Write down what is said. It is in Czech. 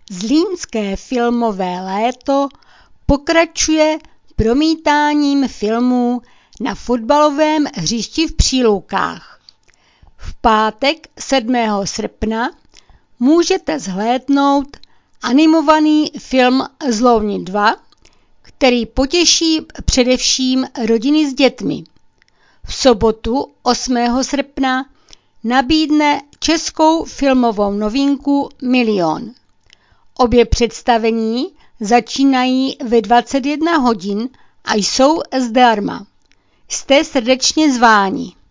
Zlínské filmové léto pokračuje promítáním filmů na fotbalovém hřišti v Příloukách. V pátek 7. srpna můžete zhlédnout animovaný film Zlouni 2, který potěší především rodiny s dětmi. V sobotu 8. srpna nabídne českou filmovou novinku Milion. Obě představení začínají ve 21 hodin a jsou zdarma. Jste srdečně zváni.